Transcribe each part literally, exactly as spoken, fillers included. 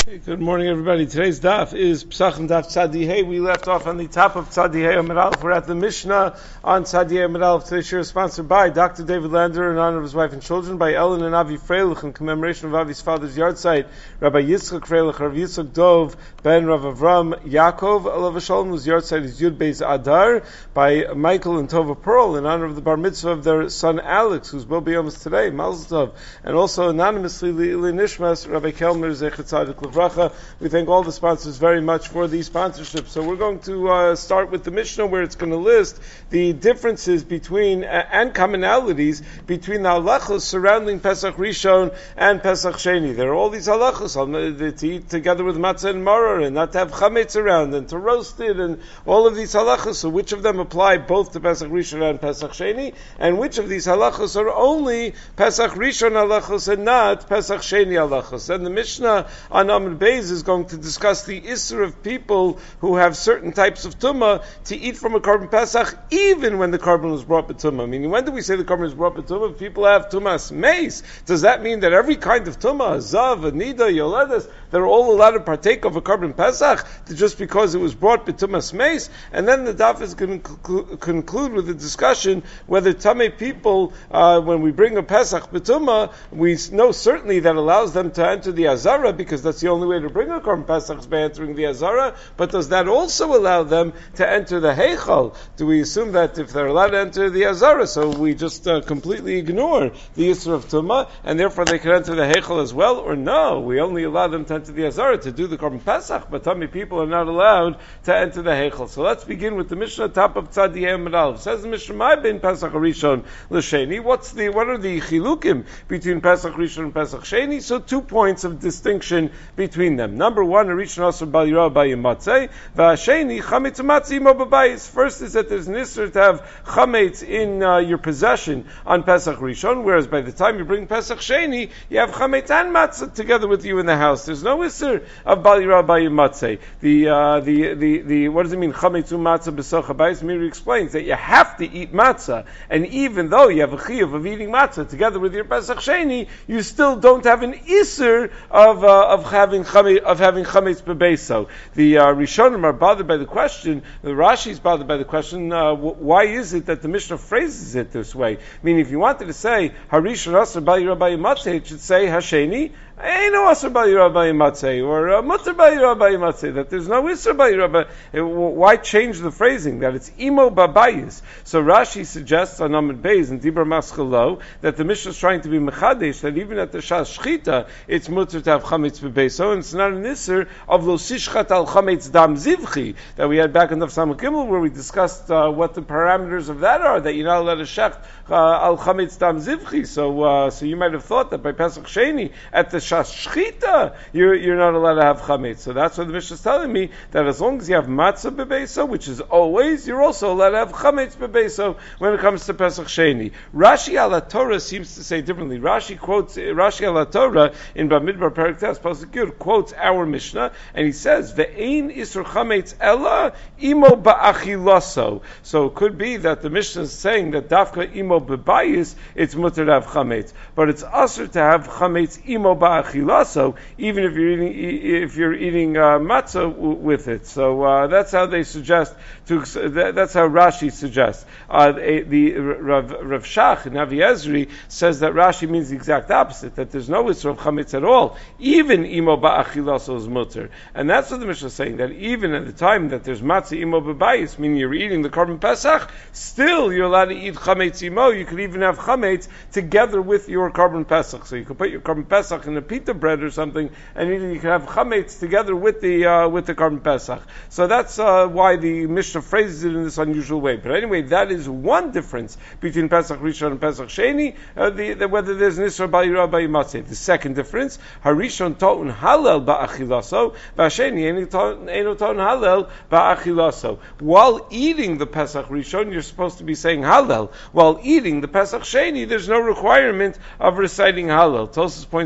Okay, good morning, everybody. Today's daf is Pesachim Daf Tzadi Hey. We left off on the top of Tzadi Hey Amud Aleph. We're at the Mishnah on Tzadi Hey Amud Aleph. Today's shir is sponsored by Doctor David Lander in honor of his wife and children, by Ellen and Avi Freilich in commemoration of Avi's father's yahrzeit, Rabbi Yitzchak Freilich, Rav Yitzchak Dov, Ben Rav Avram Yaakov, Alav Shalom, whose yahrzeit is Yud Beis Adar, by Michael and Tova Pearl in honor of the bar mitzvah of their son Alex, who's Bo B'Yomis today, Mazel Tov, and also anonymously Li Nishmas, Rabbi Kelmer Zecher Tzadik Levracha. We thank all the sponsors very much for the sponsorship. So we're going to uh, start with the Mishnah, where it's going to list the differences between uh, and commonalities between the halachos surrounding Pesach Rishon and Pesach Sheni. There are all these halachos to eat together with matzah and maror, and not to have chametz around, and to roast it, and all of these halachos. So which of them apply both to Pesach Rishon and Pesach Sheni, and which of these halachos are only Pesach Rishon halachos and not Pesach Sheni halachos? And the Mishnah on Amud Beis is going to discuss the issur of people who have certain types of tumah to eat from a korban Pesach, even when the korban was brought b'tumah. Meaning, when do we say the korban is brought b'tumah? If people have tumas meis, does that mean that every kind of tumah, zav, anida, yoledes, they're all allowed to partake of a korban Pesach just because it was brought b'tumas meis? And then the daf is going to conclu- conclude with a discussion whether tamei people, uh, when we bring a Pesach b'tumah, we know certainly that allows them to enter the azara, because that's the only way to bring a korban Pesach is by entering the azara. But does that also allow them to enter the heichal? Do we assume that if they're allowed to enter the azara, so we just uh, completely ignore the issur of tumah, and therefore they can enter the heichal as well? Or no, we only allow them to enter the azara to do the korban Pesach, but tummy people are not allowed to enter the heichal. So let's begin with the Mishnah, top of Tzadi Amud Aleph. Says the Mishnah, "My ben Pesach Rishon l'Sheni." What's the what are the chilukim between Pesach Rishon and Pesach Sheni? So two points of distinction between them. Number one, a Rishon Asur Bal Yirah Bayim Matzeh, v'Hasheni Chametz Matzeh Imo B'Bayis. First is that there's an issur to have chametz in uh, your possession on Pesach Rishon, whereas by the time you bring Pesach Sheni, you have chametz and matzah together with you in the house. There's no issur of Bal Yirah Bayim Matzeh. The uh, the the the what does it mean? Chametz u'matzah b'soch habayis. Meiri explains that you have to eat matzah, and even though you have a chiyuv of eating matzah together with your Pesach Sheni, you still don't have an issur of uh, of having chametz of having chametz bebeso. The uh, Rishonim are bothered by the question. The Rashi is bothered by the question. Uh, w- why is it that the Mishnah phrases it this way? Meaning, if you wanted to say Harishon Asur Bal Yirah Bayim Matzeh, it should say Hasheni Eino Asur Bal Yirah Bayim Matzeh, or uh, Mutar Bal Yirah Bayim Matzeh. That there's no Isur Bal Yirah. Why change the phrasing? That it's Imo Babayis. So Rashi suggests on Amud Beis and Dibur Maschalo that the Mishnah is trying to be mechadesh, that even at the Shas Shchita it's mutar to have chametz bebeso, and it's not an issur of lo sishchat al chametz dam zivchi that we had back in the Samach Gimel, where we discussed uh, what the parameters of that are, that you're not allowed to shecht uh, al chametz dam zivchi. So, uh, so you might have thought that by Pesach Sheni at the Shas Shchita you're you're not allowed to have chametz. So that's what the Mishnah is telling me, that as long as you have matzah bebeso, which is always, you're also allowed to have chametz bebeso when it comes to Pesach Sheni. Rashi al Torah seems to say differently. Rashi quotes Rashi al Torah in Bamidbar Perek Tes Pasuk Yud quotes our Mishnah, and he says ve'ein isur chametz ella imo ba'achilaso. So it could be that the Mishnah is saying that dafka imo bebayis it's mutar to have chametz, but it's asur to have chametz imo ba'achilaso, even if you're eating if you're eating uh, matzah w- with it. So uh, that's how they suggest to. That, that's how Rashi suggests. Uh, the, the Rav, Rav Shach and Avi Ezri says that Rashi means the exact opposite, that there's no issur of chametz at all, even imo ba'achilaso is mutar. And that's what the Mishnah is saying, that even at the time that there's matzah imo b'bayis, meaning you're eating the korban Pesach, still you're allowed to eat chametz imo. You could even have chametz together with your korban Pesach. So you could put your korban Pesach in a pita bread or something, and even you can have chametz together with the uh, with the korban Pesach. So that's uh, why the Mishnah phrases it in this unusual way. But anyway, that is one difference between Pesach Rishon and Pesach Sheni, uh, the, the, whether there's an issur Bal Yirah Bayim Matzeh. The second difference, Harishon To'un Halel Ba'achilaso, V'Hasheni Eino To'un Halel Ba'achilaso. While eating the Pesach Rishon, you're supposed to be saying Halel. While eating the Pesach Sheni, there's no requirement of reciting Halel. Tosfos points out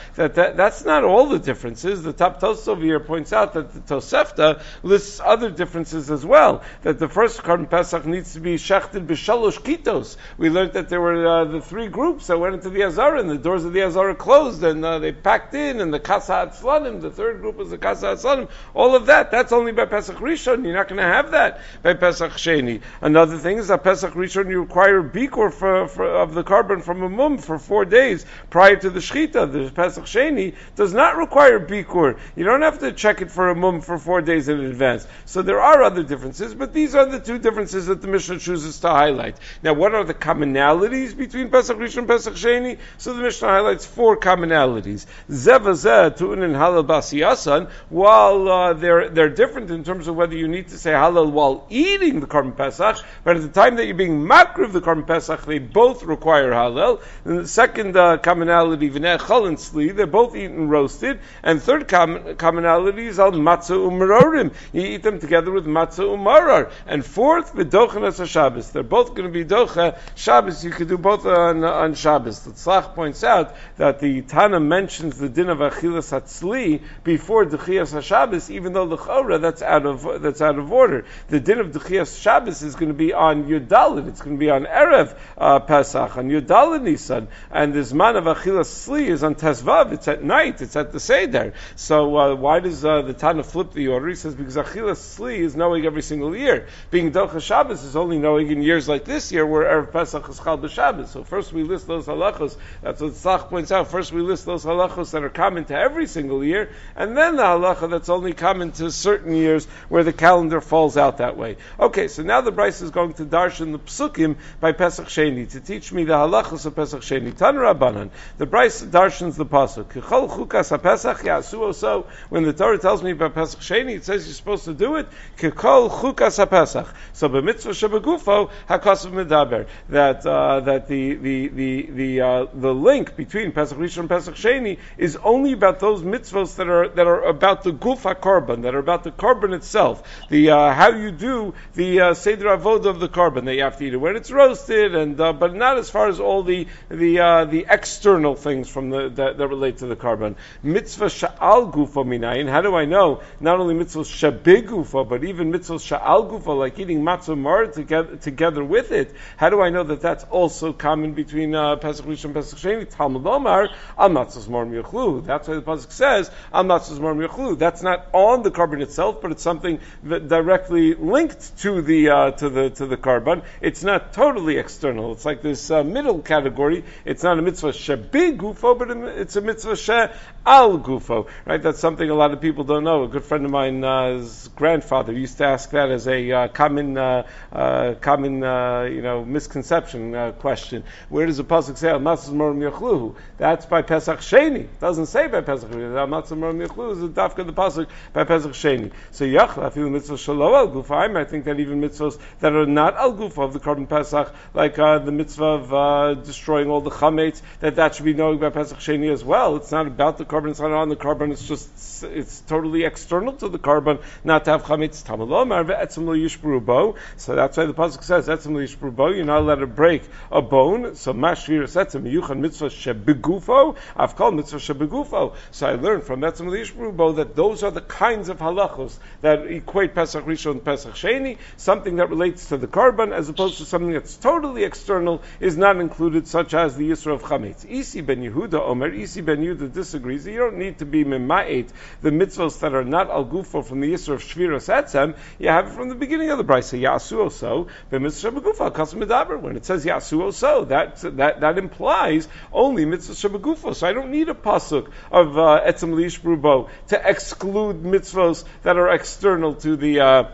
that, that that's not all the differences. The top Tosafos over here points out that the Tosefta lists other differences as well. That the first Korban Pesach needs to be shechted b'shalosh kitos. We learned that there were uh, the three groups that went into the Azara, and the doors of the Azara closed, and uh, they packed in, and the Kasa Atzlanim, the third group was the Kasa Atzlanim. All of that, that's only by Pesach Rishon. You're not going to have that by Pesach Sheni. Another thing is that Pesach Rishon you require Bikur for, for, of the korban from a mum for four days prior to the Shechita. The Pesach Sheni does not require Bikur. You don't have to check it for a mum for four days in advance. So there are other differences, but these are the two differences that the Mishnah chooses to highlight. Now, what are the commonalities between Pesach Rishon and Pesach Sheni? So the Mishnah highlights four commonalities. Zevazeh, Tu'un, and Halal Basiyasan, while uh, they're, they're different in terms of whether you need to say Halal while eating the Korban Pesach, but at the time that you're being makriv the Korban Pesach, they both require Halal. And the second uh, commonality, V'nei Chol and Sli, they're both eaten roasted. And third com- commonality is Al Matzah Umarorim. You eat them together with Matzah Umarar. And fourth, V'dochen as a Shabbos. They're both going to be Docha Shabbos. You could do both on, on Shabbos. The Tzlach points out that the Tana mentions the din of Achilas Hatzli before Dechias HaShabbos, even though the Chorah, that's out of that's out of order. The din of Dechias Shabbos is going to be on Yudalid. It's going to be on Erev uh, Pesach, on Yudalid Nisan. And the Zman of Achilas Sli is on Tezvav. It's at night. It's at the Seder. So uh, why does uh, the Tana flip the order? He says because Achilas Sli is knowing every single year. Being Docha Shabbos is only knowing in years like this year where Erev Pesach is Chal B'Shabbos. So first we list those halachos. That's what Tzlach points out. First we list those halachos that are common to every single year, and then the halacha that's only common to certain years where the calendar falls out that way. Okay, so now the Bryce is going to darshan the psukim by Pesach Sheni to teach me the halachos of Pesach Sheni. Tan Rabbanan. The Bryce darshans the pasuk. Kechol chukas haPesach yasu so. When the Torah tells me about Pesach Sheni, it says you're supposed to do it. Kechol chukas haPesach. So b'mitzvah shebegufo hakasav medaber. That uh, that the the the the uh, the link between Pesach Rishon and Pesach Sheni is only about those mitzvos that are that are about the guf hakorban, that are about the korban itself. The uh, how you do the uh, seder avodah of the korban, that you have to eat it when it's roasted, and uh, but not as far as all the the uh, the external things from the that, that relate to the korban. Mitzvah sha'al gufo minayin. How do I know? Not only mitzvahs shabigufo, but even mitzvahs sha'al gufo, like eating matzah mar together together with it. How do I know that that's also common between uh, Pesach Rishon and Pesach Sheni? Talmud Omar al matzahs mar miuchlu. That's why the pasuk says al matzahs mar miuchlu. That's not on the korban itself, but it's something that directly linked to the uh, to the to the korban. It's not totally external. It's like this uh, middle category. It's not a mitzvah shebi gufo, but it's a mitzvah she'al gufo. Right? That's something a lot of people don't know. A good friend of mine's grandfather used to ask that as a uh, common uh, uh, common uh, you know misconception uh, question. Where does the pasuk say al matzahs mar miuchlu? That's by Pesach Sheni. It doesn't say by Pesach Sheni. Al matzahs mar miuchlu is the dafka the pasuk by Pesach Sheni. So yachla feel mitzvah shelo al gufa. I think that even mitzvahs that are not al gufa of the korban Pesach, like uh, the mitzvah of uh, destroying all the chametz, that that should be knowing by Pesach Sheni as well. It's not about the korban. It's not on the korban. It's just it's totally external to the korban not to have chametz. Talmud Omar ve'etzem lo yishbru bo. So that's why the pasuk says etzem lo yishbru bo. You're not allowed to break a bone. So mashvir etzem yuchan mitzvah shebegufo. I've called mitzvah shebegufo. So I learned from etzem lo yishbru bo that those are the kinds of halachos that equate Pesach Rishon and Pesach Sheni. Something that relates to the korban as opposed to something that's totally external is not included, such as the Yisra of chametz. Isi ben Yehuda Omer. Isi ben Yehuda disagrees. You don't need to be mema'et the mitzvahs that are not al gufo from the Yisra of shviras etzem. You have it from the beginning of the brisa. Yasu oso b'mitzvah shebegufo kasam medaber. When it says yasu oso, that that that implies only mitzvah shebegufo. So I don't need a pasuk of uh, etzem lishbru bo to exclude mitzvahs that are external to the uh,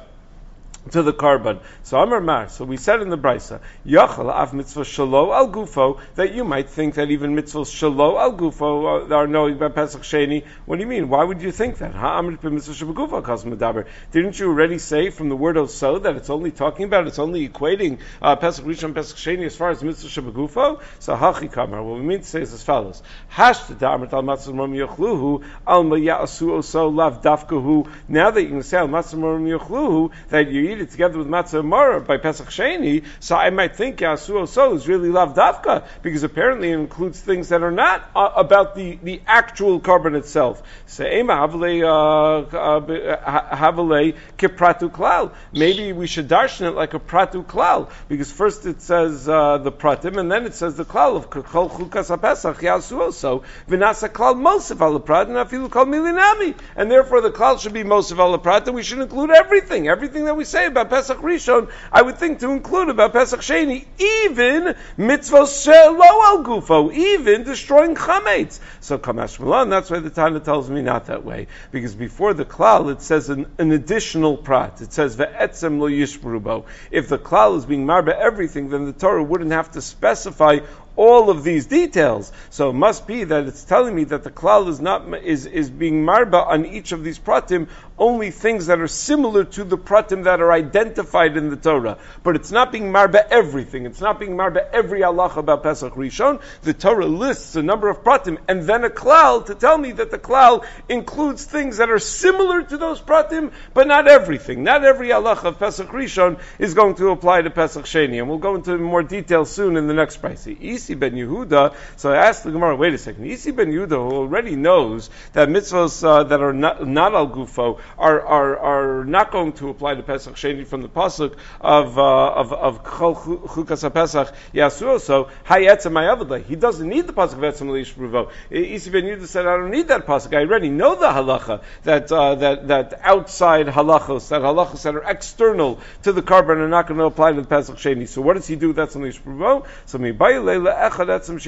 to the korban. So Amar Mar. So we said in the brisa, Yachal av mitzvah shalo al gufo, that you might think that even mitzvahs shalo al gufo are knowing by Pesach Sheni. What do you mean? Why would you think that? Ha amrit b'mitzvah shebegufo kas medaber. Didn't you already say from the word oso that it's only talking about, it's only equating uh, Pesach Rishon Pesach Sheni as far as mitzvah shebegufo? So hachi kamar. What we mean to say is as follows: Hashta da'amrit al matzah mar miuchluhu al ma ya'asu oso lav dafkahu. Now that you can say al matzah mar miuchluhu that you eat it together with matzah and maror by Pesach Sheni, so I might think Yasu Oso is really lav dafka, because apparently it includes things that are not uh, about the, the actual carbon itself. Maybe we should darshan it like a pratu klal, because first it says uh, the pratim, and then it says the klal of kol chukas haPesach Yasu Oso v'nasa klal mosif al prat and afilu kol milinami, and therefore the klal should be mosif al prat, and we should include everything, everything that we say about Pesach Rishon. I would think to include about Pesach Sheni, even mitzvos shelo al gufo, even destroying chametz. So Kamash Milan, that's why the Tana tells me not that way, because before the klal it says an, an additional prat. It says ve'etzem lo yishmerubo. If the klal is being marba everything, then the Torah wouldn't have to specify all of these details. So it must be that it's telling me that the klal is not is is being marba on each of these pratim, only things that are similar to the pratim that are identified in the Torah. But it's not being marba everything. It's not being marba every halacha about Pesach Rishon. The Torah lists a number of pratim and then a klal to tell me that the klal includes things that are similar to those pratim, but not everything. Not every halacha of Pesach Rishon is going to apply to Pesach Sheni. And we'll go into more detail soon in the next pricey. Isi ben Yehuda, so I asked the Gemara, wait a second, Isi ben Yehuda, who already knows that mitzvahs uh, that are not, not al gufo are, are are not going to apply to Pesach Sheni from the pasuk of uh, of of Chol Chukas HaPesach Yasu, so Hayetzem Hayavadle. He doesn't need the pasuk of Etzem Leishruvo. Isi ben Yehuda said, I don't need that pasuk. I already know the halacha that uh, that that outside halachos, that halachos that are external to the carbon are not going to apply to the Pesach Sheni. So what does he do with Etzem Leishruvo? So mi bayile he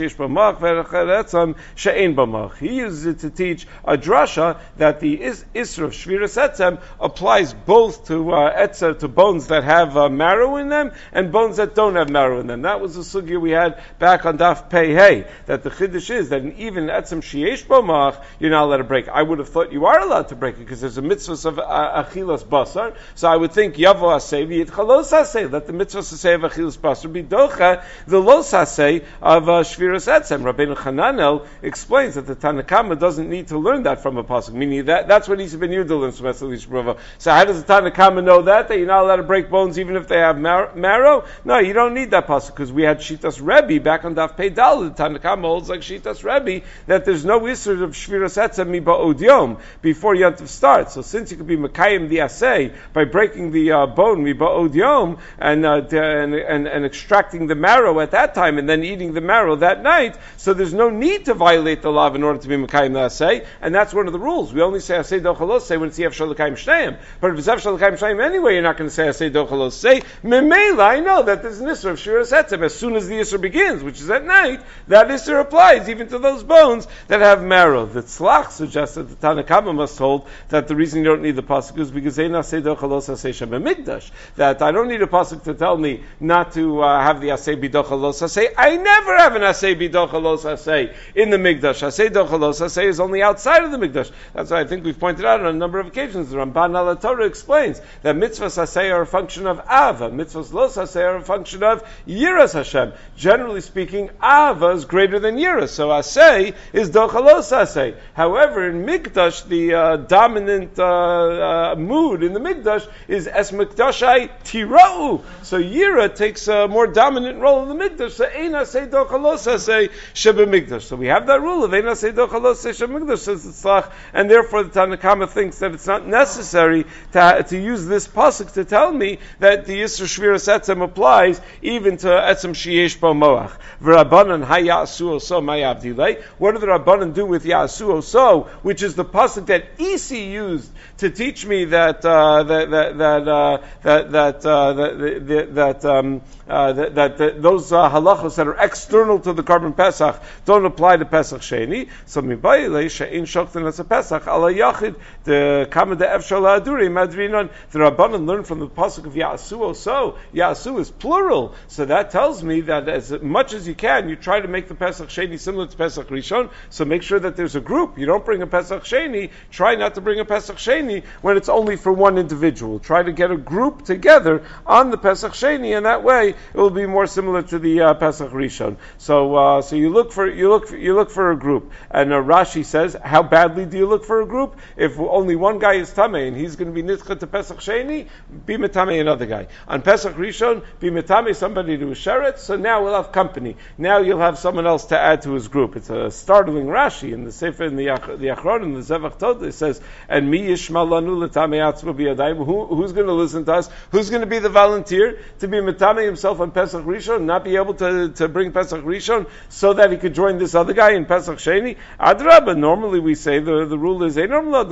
uses it to teach a drasha that the is, Isra of Shviras Etzem applies both to uh, etzer, to bones that have uh, marrow in them and bones that don't have marrow in them. That was the sugya we had back on Daf Pei Hey, that the chiddush is that even Etzem Sheyesh B'mach, you're not allowed to break. I would have thought you are allowed to break it because there's a mitzvah of uh, Achilas Basar, so I would think Yavo Aseh v'yitchalos Aseh, let the mitzvah Aseh of Achilas Basar be docha, the Los Aseh of uh, Shviras Etzem. Rabbeinu Chananel explains that the Tanakama doesn't need to learn that from a pasuk, meaning that that's what Isi ben Yehuda learns from Etzem Leishruvo. So how does the Tanakama know that that you're not allowed to break bones even if they have mar- marrow? No, you don't need that pasuk because we had Shitas Rebbe back on Daf Pei Dal. The Tanakama holds like Shitas Rebbe that there's no issur of Shviras Etzem miba'od yom before Yantiv starts. So since you could be Mekayim the Aseh by breaking the uh, bone miba'od yom and, uh, and and and extracting the marrow at that time and then eating the marrow that night, so there's no need to violate the law in order to be Mekayim the Aseh, and that's one of the rules. We only say Aseh Dochaloseh when it's Yefshal L'Kayim Shnayim. But if it's Yefshal L'Kayim Shnayim anyway, you're not going to say Aseh Dochaloseh. Memela, I know that there's an Isser of Shiras Etzem. As soon as the Isser begins, which is at night, that Isser applies even to those bones that have marrow. The Tzlach suggests that the Tanakama must hold that the reason you don't need the pasuk is because Ein Aseh Dochaloseh Aseh Shem B'Mikdash. That I don't need a pasuk to tell me not to uh, have the Aseh B'Dochaloseh Aseh. I never have an Aseh B'Dochalos Aseh in the Mikdash. Aseh Dochalos Aseh is only outside of the Mikdash. That's why I think we've pointed out on a number of occasions. The Ramban al Torah explains that mitzvahs Aseh are a function of Ava. Mitzvahs Los Aseh are a function of Yiras Hashem. Generally speaking, Ava is greater than Yiras. So Aseh is Dochalos Aseh. However, in Mikdash, the uh, dominant uh, uh, mood in the Mikdash is Es Mikdashai Tira'u. So Yira takes a more dominant role in the Mikdash. So Ein Aseh Dochalos Aseh Sheba Mikdash. So we have that rule of Ein Aseh Dochalos Aseh Sheba Mikdash, says the Tzlach, and therefore the Tanakama thinks that it's not necessary to, to use this pasuk to tell me that the Yisr Shviras Etzem applies even to Etzem Sheyesh Bo Moach. V'Rabbanan Hayasu Oso Mayavdilei. What do the Rabbanan do with Yasu Oso, which is the pasuk that Isi used to teach me that uh, that that that uh, that that uh, that, that um, uh, that, that, that those uh, halachos that are external to the carbon Pesach don't apply to Pesach Sheni. So mibayile she'in shokten as a Pesach ala yachid the kama de efshal aduri madrinon. The Rabbanan learned from the pasuk of Yasu Oso. Yasu is plural, so that tells me that as much as you can, you try to make the Pesach Sheni similar to Pesach Rishon. So make sure that there's a group. You don't bring a Pesach Sheni. Try not to bring a Pesach Sheni when it's only for one individual. Try to get a group together on the Pesach Sheni, and that way it will be more similar to the uh, Pesach Rishon. Rishon. So, uh, so you look for you look for, you look for a group, and uh, Rashi says, how badly do you look for a group? If only one guy is tamei and he's going to be nitcha to Pesach Sheni, be metamei another guy. On Pesach Rishon, be metamei somebody to a sheret. So now we'll have company. Now you'll have someone else to add to his group. It's a startling Rashi in the Sefer in the the Achron in the Zevach Todah. It says, and mi yishma lanu l'tamei atzmo biyadayim. Who who's going to listen to us? Who's going to be the volunteer to be metamei himself on Pesach Rishon, not be able to, to bring Pesach Rishon so that he could join this other guy in Pesach Sheni? Adrabah. Normally we say the, the rule is we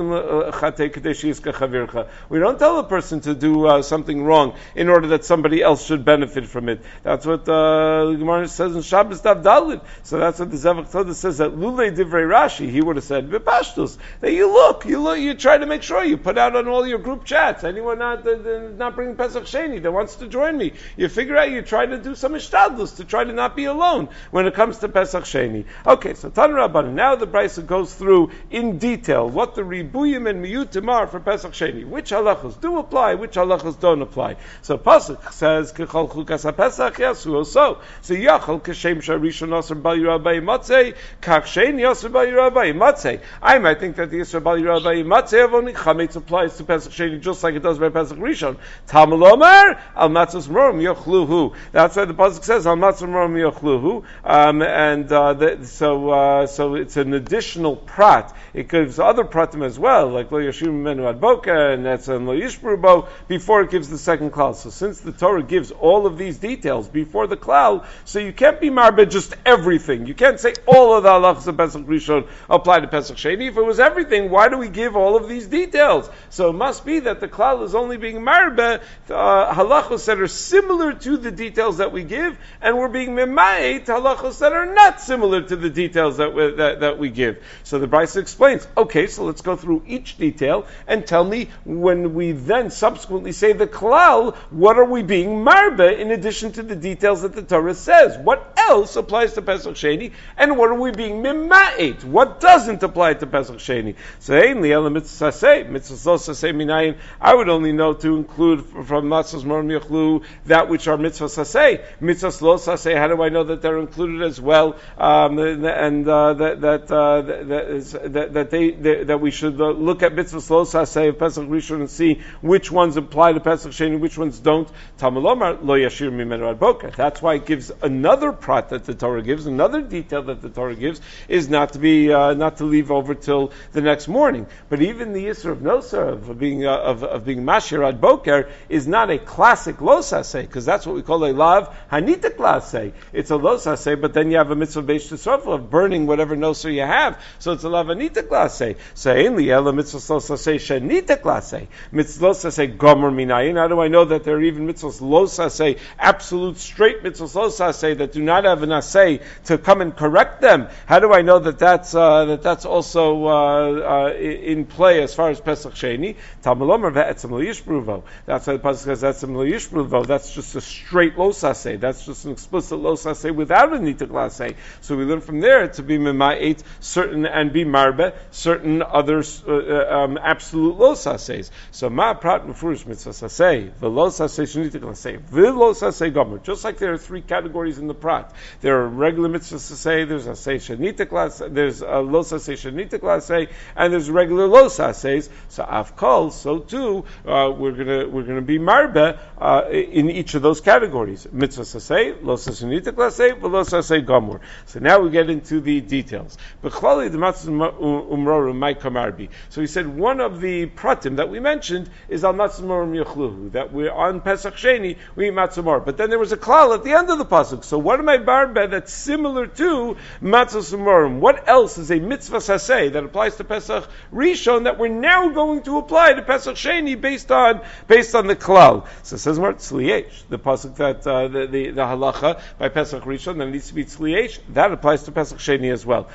don't tell a person to do uh, something wrong in order that somebody else should benefit from it. That's what uh, the Gemara says in Shabbos Daf Dalit. So that's what the Zevach Todah says, that Lulei Divrei Rashi, he would have said B'pashtus, that you look, you look, you try to make sure you put out on all your group chats anyone not uh, not bringing Pesach Sheni that wants to join me. You figure out, you try to do some ishtadlus to try to not be alone when it comes to Pesach Sheni. Okay, so Tan Rabbanan. Now the Brisa goes through in detail what the ribuyim and miyutim are for Pesach Sheni. Which halachos do apply, which halachos don't apply. So Pasuk says, Kechol chukas haPesach yasu so. So Yachol kashem sharishon aser bal yirabai matzei, kach sheni aser bal yirabai matzei. I might think that the aser bal yirabai matzei of only chametz applies to Pesach Sheni just like it does by Pesach Rishon. Talmud Omer al matzos morim yochluhu. That's why the Pasuk says al matzos morim yochluhu. Um, and uh, the, so uh, so it's an additional prat. It gives other pratim as well, like lo yashim menu ad boka, and that's an lo yishbrubo, before it gives the second klal. So since the Torah gives all of these details before the klal, so you can't be marbe just everything. You can't say all of the halachas of Pesach Rishon apply to Pesach Sheni. If it was everything, why do we give all of these details? So it must be that the klal is only being marbe uh, halachos that are similar to the details that we give, and we're being memayet halachos that are not similar to the details that we, that, that we give. So the Brisa explains, okay, so let's go through each detail and tell me, when we then subsequently say the klal, what are we being marbe in addition to the details that the Torah says? What else applies to Pesach Sheni, and what are we being mima'et? What doesn't apply to Pesach Sheni? So ainly mitzvah saseh, mitzvah saseh minayin, I would only know to include from matzos morim yochlu that which are mitzvah saseh. Mitzvah lo saseh, how do I know that they're included as well? Um, and uh, that that, uh, that, is, that that they, they that we should uh, look at mitzvah lo saseh of Pesach Rishon and see which ones apply to Pesach Sheni, which ones don't. Talmud Omer lo yashir mimenu ad boker. That's why it gives another prat that the Torah gives, another detail that the Torah gives, is not to be uh, not to leave over till the next morning. But even the Yisr of Nosar of being uh, of, of being mashir ad boker is not a classic lo saseh, because that's what we call a lav hanita klaseh. It's a lo saseh, but then you have a mitzvah beish tisrofel of burning whatever nosar you have. So it's a lav hanita klaseh. So ainly ela mitzvah lo saseh shenita klaseh. Mitzvah lo saseh gomer minayin. How do I know that there are even mitzvahs lo saseh, absolute straight mitzvahs lo saseh that do not have an aseh to come and correct them? How do I know that that's uh, that that's also uh, uh, in play as far as Pesach Sheni? Talmud Omer ve'etzem lo yishbruvo. That's why the pasuk says etzem lo yishbruvo. That's just a straight lo saseh. That's just an explicit lo saseh without a nituk laseh. So we learn from there to be mema'et certain and be marbe certain other uh, um, absolute lo sasehs. So ma prat mefurish mitzvah saseh v'lo saseh shenituk laseh v'lo saseh gomer. Just like there are three categories in the prat. There are regular mitzvah saseh, there's aseh shenituk laseh, there's a lo saseh shenituk laseh, and there's regular lo sasehs. So afkol, so too uh, we're gonna we're gonna be marbe uh, in each of those categories. Mitzvah saseh, lo saseh shenituk laseh, v'lo saseh gomer. So now we get into the details. B'chlali d'matzah umroru mai kamarbi. So he said one of the pratim that we mentioned is al matzah morim yochluhu, that we're on Pesach Sheni we eat matzah mor. But then there was a klal at the end of the pasuk. So what am I barbe that's similar to matzah morim? What else is a mitzvah saseh that applies to Pesach Rishon that we're now going to apply to Pesach Sheni based on based on the klal? So it says more tzliesh, the pasuk that uh, the, the the halacha by Pesach Rishon that needs to be tzliesh, that applies to Pesach Sheni as well.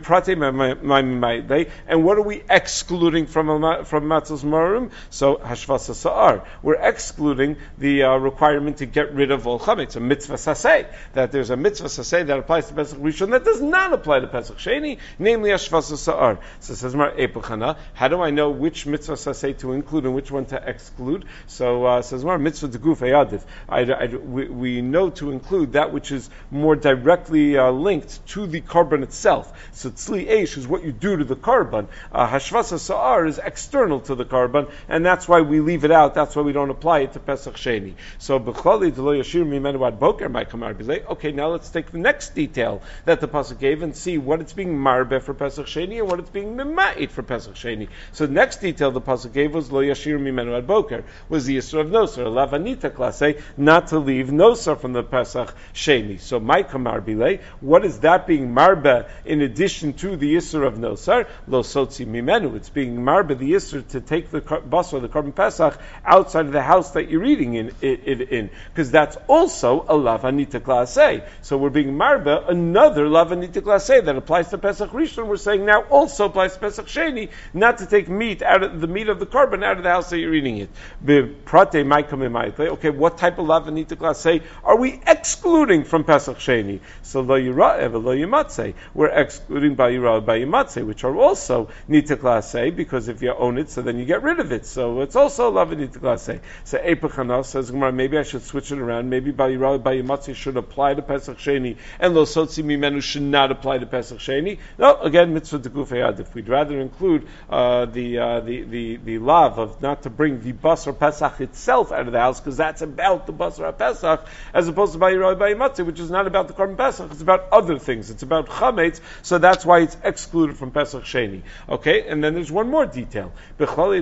And what are we excluding from from matzos morim? So hashvasa sa'ar, we're excluding the uh, requirement to get rid of all chametz, a mitzvah saseh, that there's a mitzvah saseh that applies to Pesach Rishon that does not apply to Pesach Sheni, namely hashvasa sa'ar. So it says mar epachana, how do I know which mitzvah saseh to include and which one to exclude? So uh, says mar mitzvah deguf ayadif. We, we know to include that which is is more directly uh, linked to the korban itself. So tzli eish is what you do to the korban. Uh, hashvasa sa'ar is external to the korban, and that's why we leave it out. That's why we don't apply it to Pesach Sheni. So b'chlali d'lo yashir mimenu ad boker my kamar bilei. Okay, now let's take the next detail that the pasuk gave and see what it's being marbe for Pesach Sheni and what it's being mema'it for Pesach Sheni. So the next detail the pasuk gave was lo yashir mimenu ad boker, was the Yisra of Nosar, lavanita klase, not to leave Nosar from the Pesach Sheni. So my kamar bilei, what is that being marbe in addition to the Yisra of Nosar? Lo sotzi mimenu, it's being marbe the Yisra to take the basar, the korban Pesach, outside of the house that you're eating in, it in, because that's also a lavanita klase. So we're being marbe another lavanita klase that applies to Pesach Rishon. We're saying now also applies to Pesach Sheni, not to take meat out of the meat of the korban out of the house that you're eating it. Okay, what type of lavanita klase are we excluding from Pesach Sheni? So lo yira'eh lo yimatzeh. We're excluding by yira'eh by yimatzeh, which are also nita klase, because if you own it, so then you get rid of it. So it's also lavanita klase. So Eipachana says, maybe I should switch it around. Maybe by yira'eh by yimatzeh should apply to Pesach Sheni, and lo sotzi mimenu should not apply to Pesach Sheni. No, again, mitzvah d'gufei adif. We'd rather include uh, the, uh, the the the lav of not to bring the basar Pesach itself out of the house, because that's about the basar Pesach, as opposed to by yira'eh by yimatzeh, which is not about the korban Pesach. It's about other things. It's about chametz, so that's why it's excluded from Pesach Sheni. Okay, and then there's one more detail. When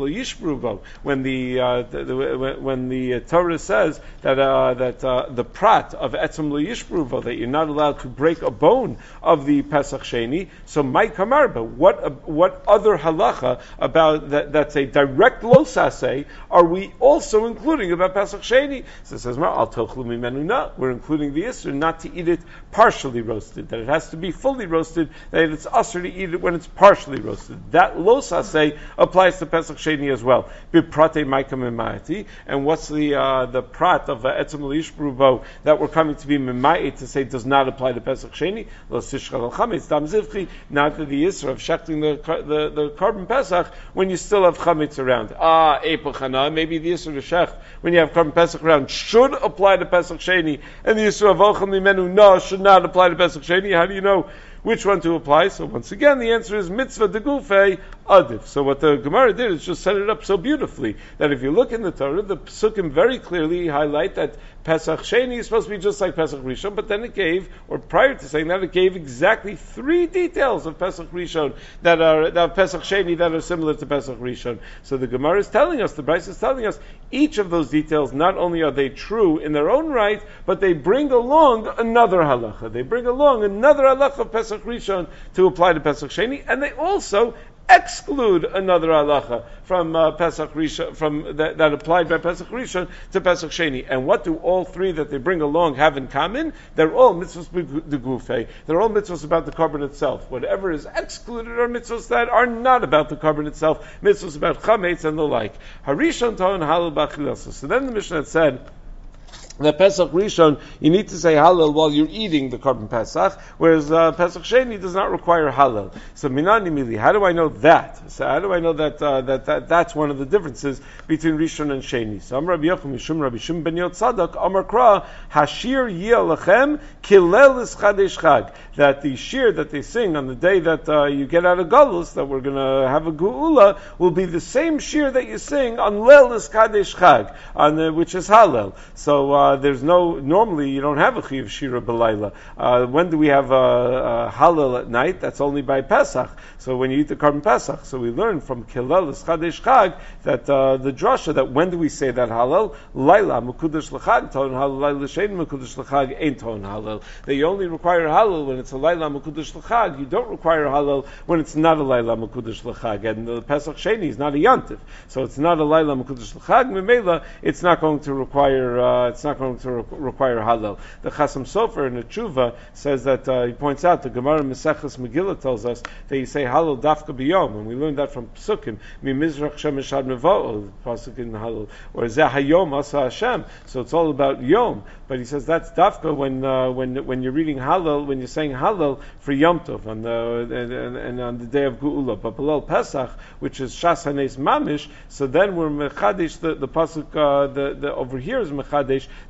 the, uh, the, the when the uh, Torah says that uh, that uh, the prat of etzem lo yishbruvo, that you're not allowed to break a bone of the Pesach Sheni, so my kamarba, what uh, what other halacha about that that's a direct losase are we also including about Pesach Sheni? So it says, al tochlu mimenu na, we're including the issur not to eat it partially roasted, that it has to be fully roasted, that it's usher to eat it when it's partially roasted. That losase applies to Pesach Sheni as well. Biprate maika memayati, and what's the uh, the prat of etzem lo yishbruvo that we're coming to be memayit to say does not apply to Pesach Sheni? Lo sishchal al chametz dam zivchi, not to the issur of shechting the the the korban Pesach when you still have chametz around. Ah, epachana, maybe the issur of shech when you have korban Pesach around should apply to Pesach Sheni, and the issur of ochel mimenu no should not apply to Pesach Sheni. How do you know which one to apply? So once again, the answer is mitzvah degufei adif. So what the Gemara did is just set it up so beautifully that if you look in the Torah, the Psukim very clearly highlight that Pesach Sheni is supposed to be just like Pesach Rishon, but then it gave, or prior to saying that, it gave exactly three details of Pesach Rishon that are that Pesach Sheni that are similar to Pesach Rishon. So the Gemara is telling us, the Bryce is telling us, each of those details, not only are they true in their own right, but they bring along another halacha. They bring along another halacha of Pesach Rishon to apply to Pesach Sheni, and they also exclude another halacha from uh, Pesach Rishon, from that, that applied by Pesach Rishon to Pesach Sheni. And what do all three that they bring along have in common? They're all mitzvahs d'gufei. They're all mitzvahs about the korban itself. Whatever is excluded are mitzvahs that are not about the korban itself, mitzvahs about chametz and the like. Harishon ton halal b'achilasa. So then the Mishnah had said that Pesach Rishon, you need to say Hallel while you're eating the korban Pesach, whereas uh, Pesach Sheni does not require Hallel. So Minani Mili, how do I know that? So how do I know that, uh, that, that that's one of the differences between Rishon and Sheni? So Amar Rabbi Yochanan Mishum Rabbi Shimon ben Yotzadak Amar Kra Hashir Yeh Lechem Kilel is Chadesh Chag, that the shir that they sing on the day that uh, you get out of Galus, that we're going to have a Geula, will be the same shir that you sing on Leil is Chadesh Chag, on the, which is Hallel. So uh, there's no, normally you don't have a Chiyuv Shira B'Layla. Uh, when do we have a, a Hallel at night? That's only by Pesach. So when you eat the korban Pesach. So we learn from Kilel is Chadesh Chag that uh, the drasha, that when do we say that Hallel? Laila, Mekudesh L'Chag, Ton Hallel, Laila Shein, Mekudesh L'Chag, Ein Ton Hallel. That you only require Hallel when it's a Laila Mekudesh L'Chag. You don't require Hallel when it's not a Laila Mekudesh L'Chag. And the Pesach Sheni is not a Yantiv. So it's not a Laila Mekudesh L'Chag. Memela, it's not going to require, uh, it's not going to re- require Hallel. The Chasam Sofer in the Tshuva says that, uh, he points out, the Gemara Meseches Megillah tells us that you say Hallel Dafka B'Yom, and we learned that from Psukim, Mi Mizrach Shemesh Ad Mevo'o, Pasuk in Hallel, or Zeh Hayom Asa Hashem. So it's all about Yom. But he says that's Dafka when, uh, when, when you're reading Hallel, when you're saying Hallel for Yom Tov, and, uh, and, and, and on the day of Geula. But below Pesach, which is Shas Hanes Mamish, so then we're Mechadish, the, the Pasuk, uh, the, the, over here is Mechadish,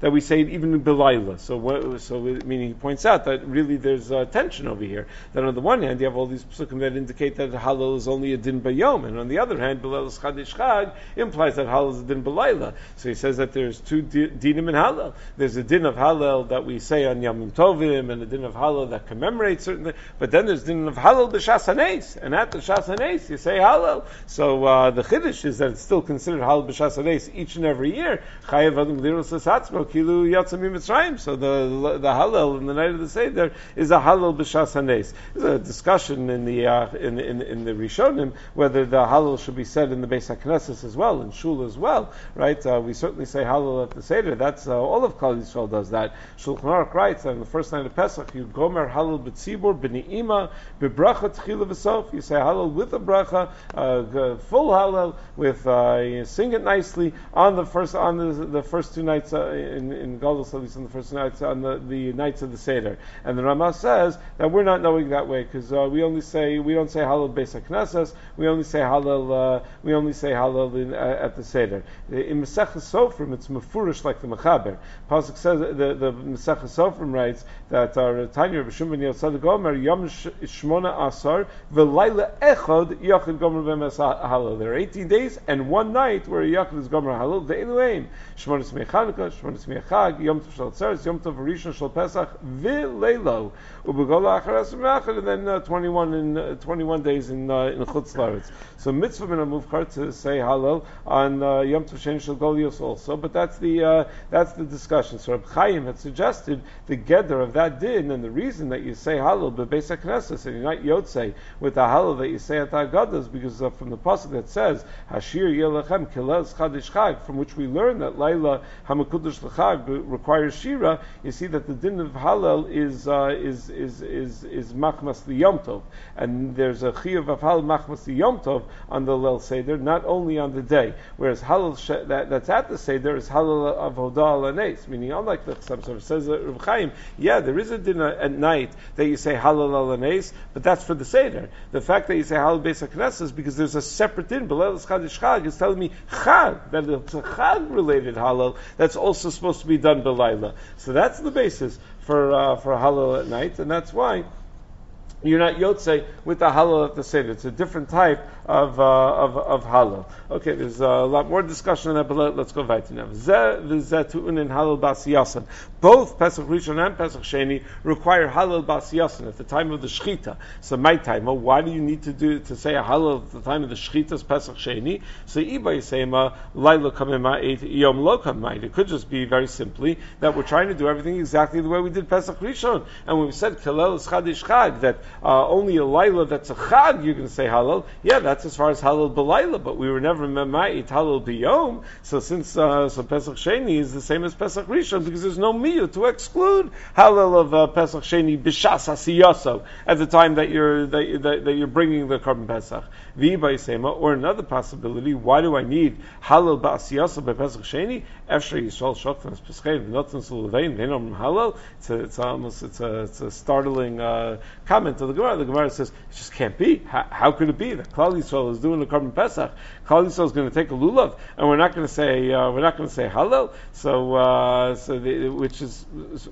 that we say it even in Belayla. So, what, so it, meaning he points out that really there's uh, tension over here. That on the one hand you have all these psukim that indicate that halal is only a din bayom, and on the other hand, Belayla Chadish Chag implies that halal is a din Belayla. So he says that there's two di- dinim in halal. There's a din of halal that we say on Yom Tovim, and a din of halal that commemorates certain. But then there's din of halal b'shas hanes, and at the shas hanes you say halal. So uh, the chiddush is that it's still considered halal b'shas hanes each and every year. Chayev adam liros l'satzmo kilu yatzam mitzrayim. So the the halal in the night of the seder is a halal b'shas hanes. There's a discussion in the uh, in, in in the Rishonim whether the halal should be said in the Beis HaKnesses as well, in shul as well, right? Uh, we certainly say halal at the seder. That's uh, all of Klal Yisrael does that. Shulchan Aruch writes that on the first night of Pesach you gomer halal b'tzibur b'ni'ima b'bracha tchila v'sof. You say halal with a bracha, uh, full halal with uh, you sing it nicely on the first on the, the first two nights uh, in in Galus, at least on the first nights on the, the nights of the seder. And the Ramah says that we're not knowing that way because uh, we only say we don't say halal Beis HaKnesses. We only say halal. Uh, we only say halal in, uh, at the seder. In Masechah Sofrim, it's mefurish like the Mechaber. Pasuk says the the Masechah Sofrim writes that our Tanya B'Shum Ben Yosad Gomer Yom Shmona Asar V'Layla Echad Yachid Gomer B'Mes Halal. There are eighteen days and one night where Yachid is Gomer Halal. The Eluim Shmona Tzmei Chanukah, Shmona Tzmei Chag, Yom Tov Shal Tzeres, Yom Tov Rishon Shal Pesach V'Leilo U'Begola Acharas V'Machad, and then uh, twenty-one in uh, twenty-one days in uh, in Chutz Laretz. So mitzvah min amuvchar to say halal on uh, Yom Tov Sheni Shel Golios also, but that's the uh, that's the discussion. So Reb Chaim had suggested the geder of that din, and the reason that you say halal bebeis haknesses and you're not yotzei with the halal that you say at the Haggadah, because uh, from the pasuk that says Hashir Yelechem Kilel Chadish Chag, from which we learn that Laila Hamakudash L'Chag requires shira. You see that the din of halal is uh, is is is is machmas the Yom Tov, and there's a chiyuv of halal machmas the Yom Tov on the Leil Seder, not only on the day. Whereas halal sh- that, that's at the Seder is halal of Hodah al Anes, meaning unlike the Chassam Sofer says uh, Reb Chaim, yeah, there is a dinner at night that you say halal al Anes, but that's for the Seder. The fact that you say halal Beis HaKnesses is because there's a separate din. B'Leilas Chadish Chag is telling me Chag, that it's a Chag related halal that's also supposed to be done b'Layla. So that's the basis for uh, for halal at night, and that's why you're not yotzei with the halal at the seder. It's a different type of uh, of of halal. Okay, there's a lot more discussion on that, but let's go weiter now. Zeh v'zetu'un in halal bas yasan. Both Pesach Rishon and Pesach Sheni require halal bas yasan at the time of the shechita. So my time, well, why do you need to do to say a halal at the time of the shechita's Pesach Sheni? So iba yisema laila kamema eight yom lo kamait. It could just be very simply that we're trying to do everything exactly the way we did Pesach Rishon, and when we said kalel chadish chag that Uh, only a Laila that's a Chag, you're going to say halal. Yeah, that's as far as halal b'Laila, but we were never mema'it halal b'yom. So since uh, so Pesach Sheni is the same as Pesach Rishon, because there's no miyu to exclude halal of uh, Pesach Sheni b'shas hasiyaso at the time that you're that, that, that you're bringing the Korban Pesach. V'ibay sema, or another possibility, why do I need halal b'asiyaso by Pesach Sheni? Efshar Yisrael shoktan es peschein v'notan s'luvein v'enom halal. It's a, it's almost it's a it's a startling uh, comment of the Gemara. The Gemara says it just can't be. How, how could it be that Klal Yisrael is doing the Korban Pesach? Klal Yisrael is going to take a lulav, and we're not going to say uh, we're not going to say halal. So, uh, so the, which is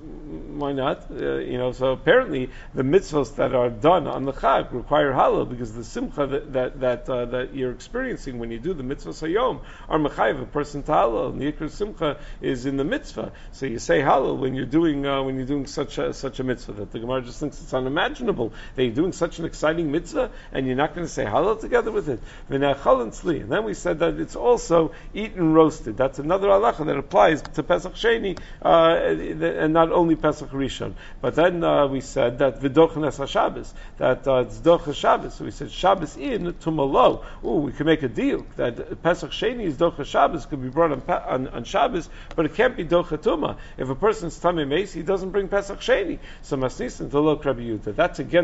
why not? Uh, you know. So apparently the mitzvahs that are done on the Chag require halal because the simcha that that that, uh, that you're experiencing when you do the mitzvahs hayom are mechayev a person to halal. And the ikar simcha is in the mitzvah. So you say halal when you're doing uh, when you're doing such a such a mitzvah that the Gemara just thinks it's unimaginable that you're doing such an exciting mitzvah and you're not going to say halal together with it. And then we said that it's also eaten roasted. That's another halacha that applies to Pesach Sheni uh, and not only Pesach Rishon. But then uh, we said that v'dochen es haShabbos, that uh, it's docha Shabbos. So we said Shabbos in tumalo. Oh, we can make a deal that Pesach Sheni is docha Shabbos, could be brought on, on, on Shabbos, but it can't be docha tuma. If a person's tamei meis, he doesn't bring Pesach Sheni. So masnisin to lo Rabbi Yehuda. That's against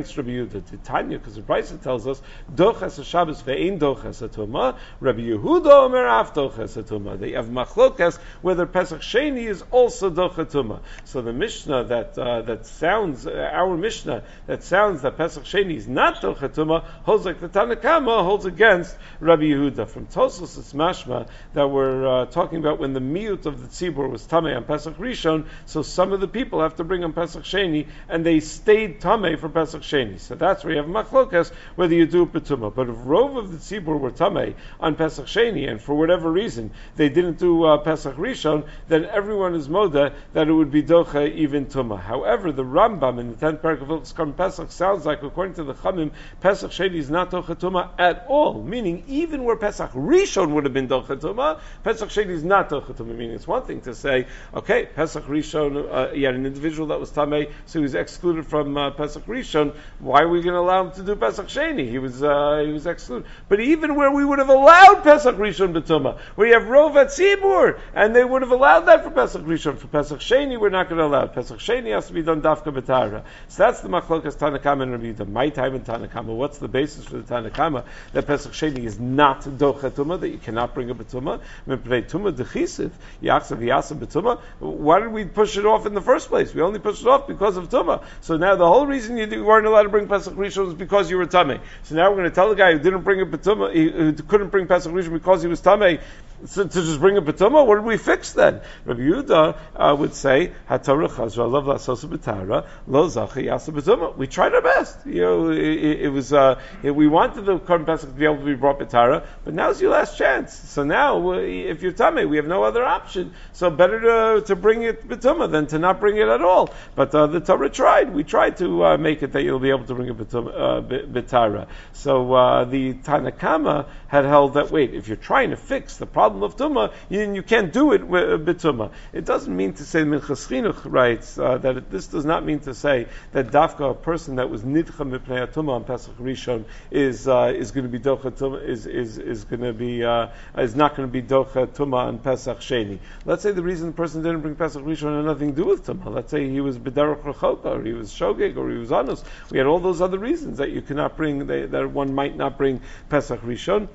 against Rabbi Yehuda. Tanya, because the Brisa tells us doches Shabbos ve'ein doches atuma. Rabbi Yehuda omer af doches atuma. They have machlokas whether Pesach Sheni is also doches atuma. So the Mishnah that uh, that sounds uh, our Mishnah that sounds that Pesach Sheni is not doches atuma holds like the Tanna Kama holds against Rabbi Yehuda. From Tosfos it's mashma that we're uh, talking about when the miut of the tzibur was tamei on Pesach Rishon, so some of the people have to bring on Pesach Sheni, and they stayed tamei for Pesach Sheni. So that's where you have machlokas whether you do it betuma. But if rov of the tzibur were tamei on Pesach Sheni, and for whatever reason they didn't do uh, Pesach Rishon, then everyone is moda that it would be docha even tuma. However, the Rambam in the tenth parak of Hilchos Karm Pesach sounds like, according to the Chamim, Pesach Sheni is not docha tuma at all. Meaning, even where Pesach Rishon would have been docha tuma, Pesach Sheni is not docha tuma. Meaning, it's one thing to say, okay, Pesach Rishon, uh, you had an individual that was tamei, so he was excluded from uh, Pesach Rishon. Why are we going to allow him to do Pesach Sheni? He was uh, he was excluded. But even where we would have allowed Pesach Rishon betuma, where you have Rov at Tzibur, and they would have allowed that for Pesach Rishon, for Pesach Sheni we're not going to allow it. Pesach Sheni has to be done dafka b'tara. So that's the machlokas Tanna Kama and Rabbi Yehuda. My time in Tanna Kama. What's the basis for the Tanna Kama that Pesach Sheni is not docha tuma, that you cannot bring a betuma? Mepnei tuma dechisiv yachsav yasa betuma. Why did we push it off in the first place? We only pushed it off because of tuma. So now the whole reason you weren't allowed to bring Pesach Rishon is because you were tamei. So now we're going to tell the guy who didn't bring a betuma, who couldn't bring Pesach Rishon because he was tamei, so to just bring a betuma. What did we fix then? Rabbi Yehuda uh, would say, "Hatorah chazra lav lasosa betara lo zachi yasa betuma." We tried our best. You know, it, it, it was uh, it, we wanted the Korban Pesach to be able to be brought betara, but now's your last chance. So now, uh, if you're tamei, we have no other option. So better to, to bring it betuma than to not bring it at all. But uh, the Torah tried. We tried to uh, make it that you'll be able to bring a betuma, uh, betara. So uh, the Tanna Kama had held that, wait, if you're trying to fix the problem of tuma, you, you can't do it with betuma. It doesn't mean to say, Minchas Chinuch writes uh, that it, this does not mean to say that dafka, a person that was nidcha mipnei tuma on Pesach Rishon, is uh, is going to be docha tuma, is is is going to be uh, is not going to be docha tuma on Pesach Sheni. Let's say the reason the person didn't bring Pesach Rishon had nothing to do with tuma. Let's say he was b'derech rechoka, or he was shogeg, or he was anus. We had all those other reasons that you cannot bring, that, that one might not bring Pesach Rishon,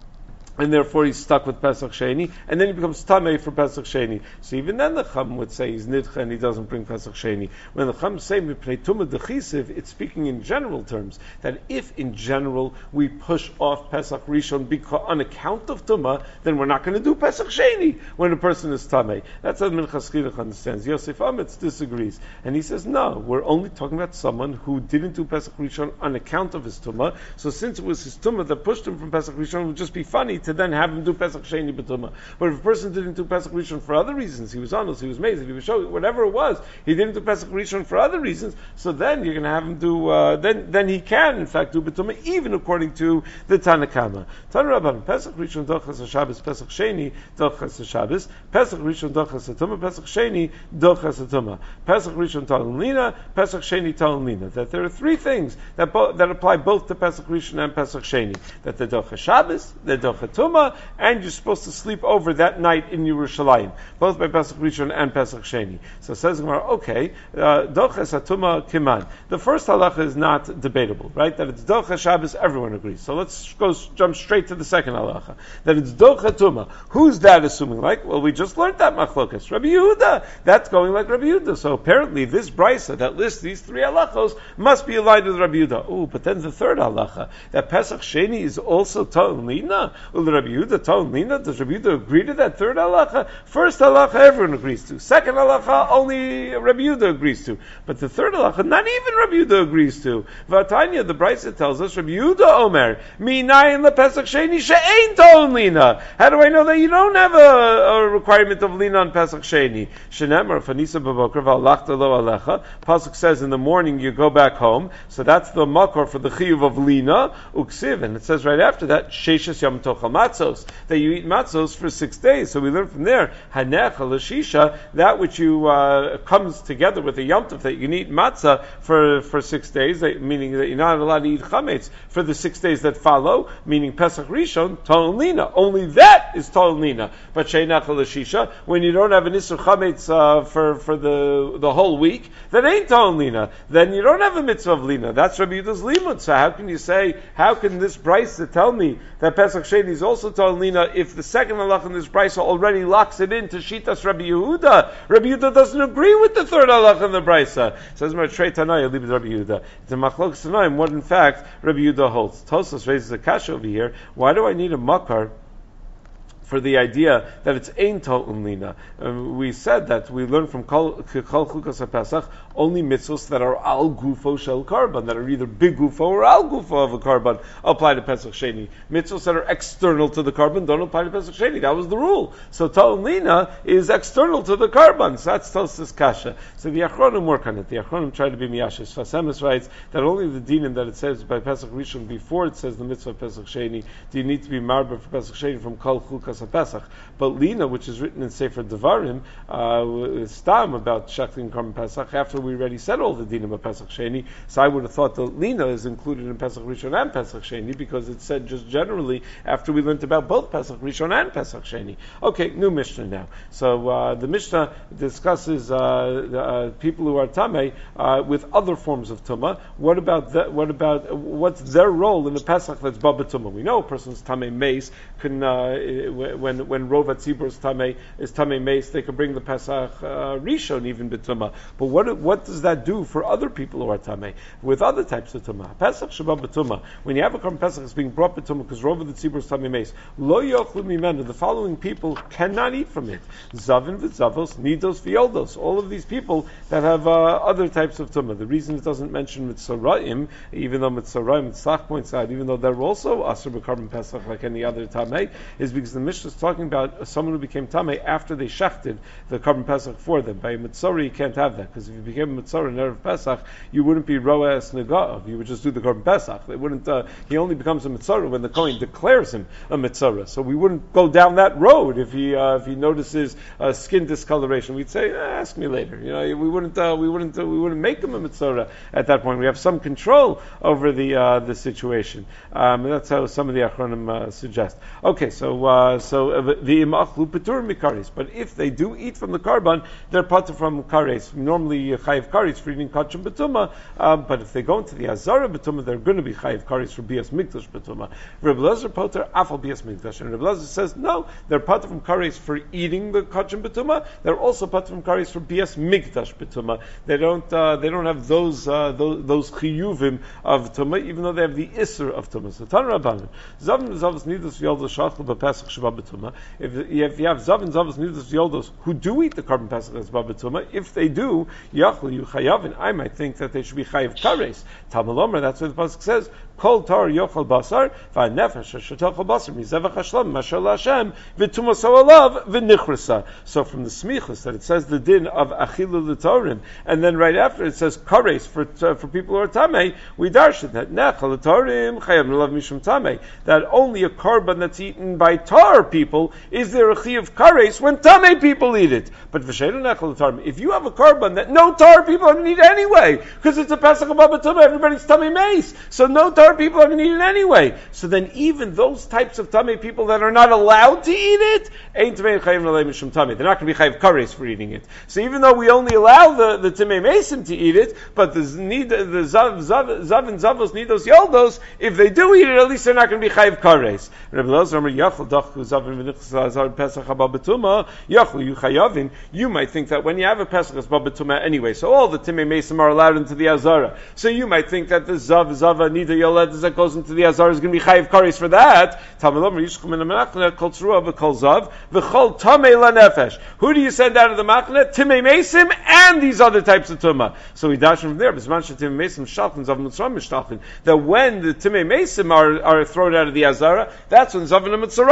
and therefore he's stuck with Pesach Sheni, and then he becomes tamei for Pesach Sheni. So even then the Chum would say he's nidcha and he doesn't bring Pesach Sheni. When the Chum say mipnei tuma dechisiv, it's speaking in general terms, that if in general we push off Pesach Rishon because, on account of tuma, then we're not going to do Pesach Sheni when a person is tamei. That's how Minchas Chinuch understands. Yosef Amitz disagrees, and he says no, we're only talking about someone who didn't do Pesach Rishon on account of his tuma. So since it was his tuma that pushed him from Pesach Rishon, it would just be funny to then have him do Pesach Sheni b'tuma. But if a person didn't do Pesach Rishon for other reasons, he was honest, he was made, he was showing, whatever it was, he didn't do Pesach Rishon for other reasons, so then you're going to have him do, uh, then then he can in fact do b'tuma, even according to the Tanna Kama. Tan Rabban, Pesach Rishon dochas Shabbos, Pesach Sheni dochas Shabbos, Pesach Rishon dochas Tuma, Pesach Sheni dochas Tuma, Pesach Rishon Talon Lina, Pesach Sheni Talon Lina. That there are three things that bo- that apply both to Pesach Rishon and Pesach Sheni. That the dochas Shabbos, the dochas Tuma, and you're supposed to sleep over that night in Yerushalayim, both by Pesach Rishon and Pesach Sheni. So it says Gemara, okay, doches hatuma kiman. The first halacha is not debatable, right? That it's docha Shabbos, everyone agrees. So let's go jump straight to the second halacha, that it's docha tuma. Who's that assuming like? Well, we just learned that machlokas, Rabbi Yehuda. That's going like Rabbi Yehuda. So apparently this brisa that lists these three halachos must be aligned with Rabbi Yehuda. Oh, but then the third halacha, that Pesach Sheni is also ta'on lina. Well, Rabbi Yehuda told Lina, does Rabbi Yehuda agree to that third halacha? First halacha everyone agrees to. Second halacha only Rabbi Yehuda agrees to. But the third halacha not even Rabbi Yehuda agrees to. Vatanya, the Brisa tells us, Rabbi Yehuda Omer, Minayin lePesach Sheni she'ein to'on Lina. How do I know that you don't have a, a requirement of Lina on Pesach Sheni? Shenemar Fanisa b'boker v'alachta lo alecha. Pasuk says in the morning you go back home. So that's the makor for the chiyuv of Lina. Uksiv, and it says right after that, Sheishes Yom Tochal matzos, that you eat matzos for six days. So we learn from there, hanecha l'shisha, that which you uh, comes together with a Yom Tov, that you can eat matzah for, for six days, that, meaning that you're not allowed to eat chametz for the six days that follow, meaning Pesach Rishon, Tol Lina. Only that is Tol Lina. But she'enecha l'shisha, when you don't have an Isur chametz uh, for, for the, the whole week, that ain't Tol Lina. Then you don't have a mitzvah of Lina. That's Rabbi Yehuda's limud. So how can you say, how can this brisa tell me that Pesach Sheni is also Tol Lina if the second halach in this brisa already locks it into Shitas Rabbi Yehuda? Rabbi Yehuda doesn't agree with the third halach in the brisa. Says Martrei Tanai, leave it Rabbi Yehuda. It's a machlokes tanaim. What in fact Rabbi Yehuda holds. Tosfos raises a kasha over here. Why do I need a makar for the idea that it's ein Tol Lina? Um, we said that we learn from Kol Chukas HaPesach only mitzvos that are al gufo shel karban, that are either big gufo or al gufo of a karban, apply to Pesach Sheni. Mitzvos that are external to the karban don't apply to Pesach Sheni. That was the rule. So Tol Lina is external to the karban. So that's Tosfos kasha. So the Achronim work on it. The Achronim try to be miyashes. Fasemis writes that only the dinim that it says by Pesach Rishon before it says the mitzvah of Pesach Sheni, do you need to be marba for Pesach Sheni from Kol Chukas Pesach. But Lina, which is written in Sefer Devarim, uh, is stam about Shechting Karban Pesach, after we already said all the dinim of Pesach Sheni, so I would have thought that Lina is included in Pesach Rishon and Pesach Sheni, because it's said just generally after we learned about both Pesach Rishon and Pesach Sheni. Okay, new Mishnah now. So uh, the Mishnah discusses uh, the, uh, people who are Tameh uh, with other forms of Tumah. What about the, what about, what's their role in the Pesach that's Baba Tumah? We know a person's Tameh Meis can, uh, when when Rov Hatzibur is Tameh is Tameh Meis, they can bring the Pesach uh, Rishon even b'Tumah. But what what does that do for other people who are Tameh with other types of Tumah? Pesach Shabbat b'Tumah. When you have a Korban Pesach is being brought b'Tumah because Rov Hatzibur is Tameh Meis, Lo yochlu mimenu, the following people cannot eat from it. Zavin v'Zavos, Nidos v'Yoldos. All of these people that have uh, other types of Tumah. The reason it doesn't mention Mitzrayim, even though Mitzrayim, Tzach points out, even though they're also Asur b'Korban Pesach like any other Tameh, is because the Mishnah is talking about someone who became Tameh after they shechted the Korban Pesach for them. By a Mitzorah, you can't have that, because if you became a Mitzorah in Erev Pesach, you wouldn't be Roa Es Nega'av. You would just do the Korban Pesach. They wouldn't. Uh, he only becomes a Mitzorah when the Kohen declares him a Mitzorah. So we wouldn't go down that road if he uh, if he notices uh, skin discoloration. We'd say, eh, ask me later. You know, we wouldn't uh, we wouldn't uh, we wouldn't make him a Mitzorah at that point. We have some control over the uh, the situation. Um, and that's how some of the Achronim uh, suggest. Okay, so uh, so uh, the imachlu petur mikaris. But if they do eat from the karban, they're patur from kares. Normally uh, chayiv kares for eating kachim betuma. Um, but if they go into the azara betuma, they're going to be chayiv kares for bias mikdash betuma. Reb Lezer patur afal bias mikdash, and Reb Lezer says no, they're patur from kares for eating the kachim betuma. They're also patur from kares for bias mikdash betuma. They don't uh, they don't have those uh, those, those chiyuvim of tuma, even though they have the isser of tuma. So Tan Rabbanan zavim zavos nidus v'yoldos shachlu b'pesach sheba betuma. If, if you have zavin zavos nidus v'yoldos who do eat the Korban Pesach as baba betuma, if they do yachlu you chayavin, I might think that they should be chayav kares. Talmud Omer, that's what the pasuk says. Kol tar yochal basar v'nefesh shetochal basar mizevach hashlam masher laHashem v'tumaso alav v'nichrasa. So from the smichus that it says the din of achilu l'torim, and then right after it says kares for uh, for people who are tamei, we darshan that nechal l'torim chayav nelav mishum tamei, that only a korban that's eaten by tar people is there a chi of kares when tamei people eat it. But v'sheilu nechal l'torim, if you have a korban that no tar people are going to eat anyway, because it's a pesach of baba tumah, everybody's tamei meis, so no tar people are going to eat it anyway. So then even those types of tamei people that are not allowed to eat it, ain't tamei chayav nelav mishum tamei. They're not going to be chayav kares for eating it. So even though we only allow the the tamei meisim to eat it, but the need the zav zav zav and zavos nidos yoldos, if they do eat it, at least they're not going to be chayav kares. Rabbi Elazar Omer yachol dachu zavim v'nichas azar pesach haba betuma yachol you chayavin. You might think that when you have a pesach it's baba betuma anyway, so all the tamei meisim are allowed into the azara. So you might think that the zav zava nida yolad that goes into the azara is going to be chayav kares for that. Talmud Omer yishchum min hamachna kol tzruah v'kol zav v'chol tamei lanefesh. Who do you send out of the machna? Timei meisim and these other types of tumah. So we dash from there. B'zman shetimei meisim shalchin zav mitzrayim mishtalchin. That when the timei meisim are are thrown out of the azara, that's when zav and mitzrayim are thrown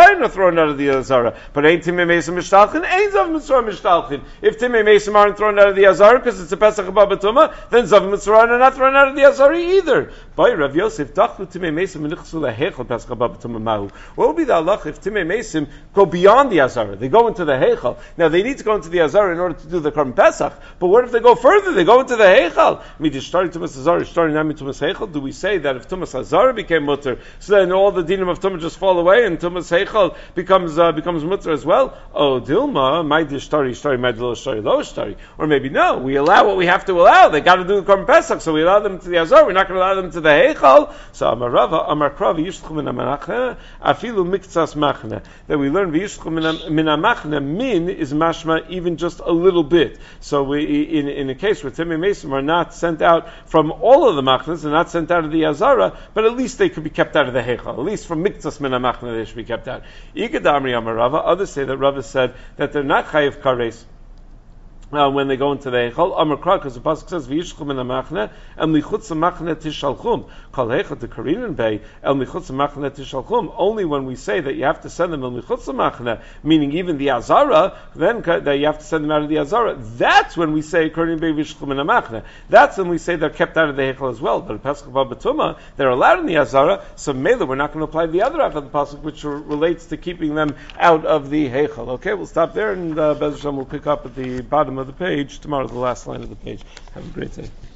thrown out of the Azara. But ain't Timei Mesim Mishtalchin, ain't Zav Mitzrayim Mishtalchin. If Timei Mesim aren't thrown out of the Azara because it's a Pesach Haba B'Tumah, then Zav Mitzrayim are not thrown out of the Azara either. By Rav Yosef, Dachlu Timei Mesim Menichsu Lehechel Pesach Haba B'Tumah Mahu. What will be the halach if Timei Mesim go beyond the Azara? They go into the Heichal. Now they need to go into the Azara in order to do the Korban Pesach. But what if they go further? They go into the Heichal. Midishtari Tumas Azara, Shtari Nami Tumas Heichal. Do we say that if Tumas Azara became mutter, so then all the dinim of Tumah just fall away and Tumas Heichal becomes uh, becomes mutter as well? Oh, Dilma, my Dishtari, Shtari, my Dilo, Shtari, Lo, Shtari. Or maybe no, we allow what we have to allow. They got to do the Korban Pesach, so we allow them to the Azara. We're not going to allow them to the Heichal. So Amar Rava, Amar Kravi, Yishchum Min HaMachne, Afilu Miktsas Machne. That we learn Yishchum Min HaMachne, Min is mashma even just a little bit. So we, in, in a case where Timei Mesim are not sent out from all of the Machnes, they're not sent out of the Azara, but at least they could be kept out of the Heichal. At least from Miktsas Min HaMachne they should be kept out. Igadamri Amar Rava, others say that Rava said that they're not Chayiv Kares Uh, when they go into the Eichel, Amar Kra, because the pasuk says V'yishchum in HaMachne, El Michutz HaMachne Tishalchum, Kol Heichel to Karinin Bay, El Michutz HaMachne Tishalchum. Only when we say that you have to send them El Michutz HaMachne, meaning even the Azara, then that you have to send them out of the Azara. That's when we say Karinin Bay V'yishchum in HaMachne. That's when we say they're kept out of the Eichel as well. But Pesach Haba B'Tumah, they're allowed in the Azara. So Mela, we're not going to apply the other half of the pasuk, which relates to keeping them out of the Heichel. Okay, we'll stop there, and uh, Bez Hashem will pick up at the bottom of the page tomorrow, the last line of the page. Have a great day.